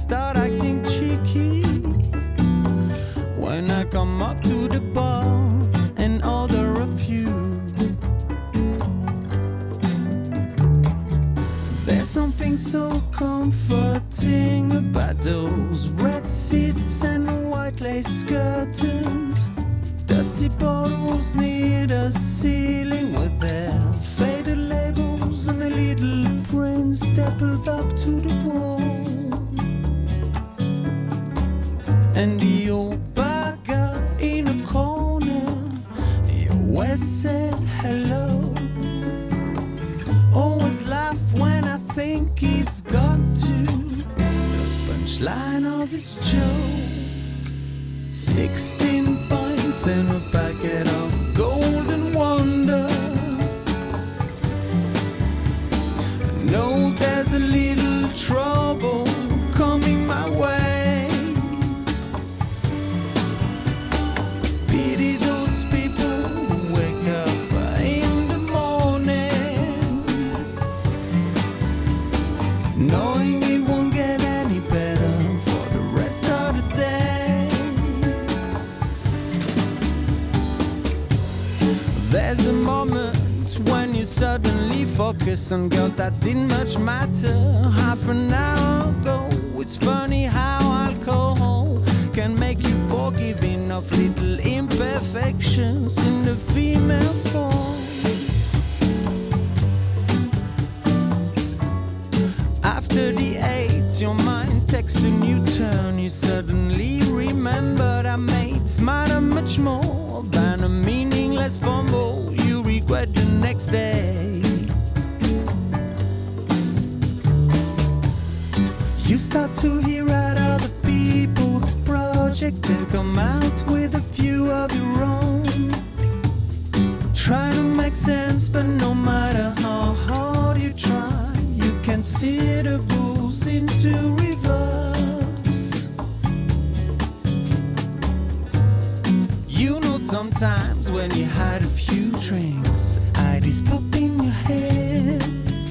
start acting cheeky when I come up to the bar and order a few. There's something so comforting about those red seats and white lace curtains, dusty bottles near the ceiling with their faded labels and a little print stapled up to the wall. And the old bugger in a corner, he always says hello. Always laugh when I think he's got to the punchline of his joke. 16 pints and a packet of Golden Wonder. I know there's a little trouble coming my way. Pity those people who wake up in the morning knowing it won't get any better for the rest of the day. There's a moment when you suddenly focus on girls that didn't much matter half an hour ago. It's funny how alcohol can make you forgiving of little imperfections in the female form. After the 8, your mind takes a new turn. You suddenly remember that mates matter much more than a meaningless fumble you regret the next day. You start to hear out other people's project and come out with a few of your own. Try to make sense, but no matter how hard you try, you can steer the booze into reverse. You know sometimes when you had a few drinks, ideas pop in your head.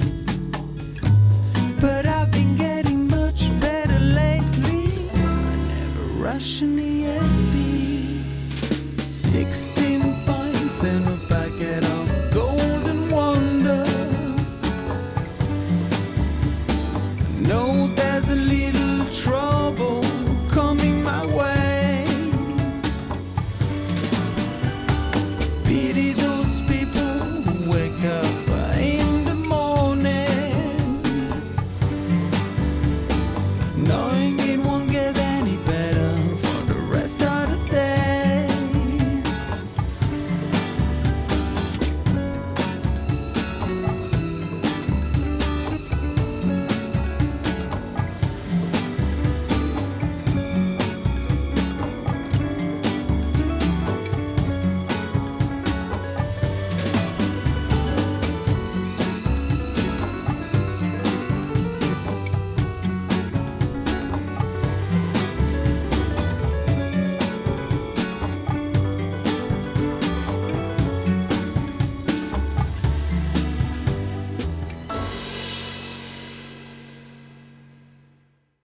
But I've been getting much better lately. I never rush an ESP. 16 pints and a